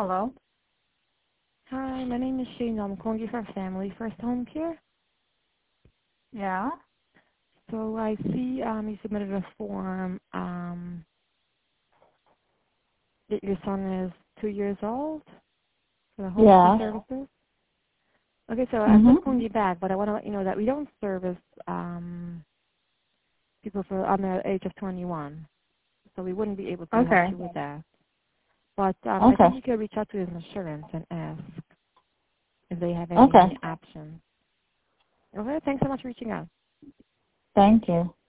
Hello? Hi, my name is Shane. I'm calling you from Family First Home Care. Yeah? So I see you submitted a form that your son is 2 years old for the home care Yeah. services. Okay, so I'm Mm-hmm. just calling you back, but I want to let you know that we don't service people for under the age of 21, so we wouldn't be able to help Okay. you with that. But I Okay. think you could reach out to his insurance and ask if they have Okay. any options. Okay, thanks so much for reaching out. Thank you.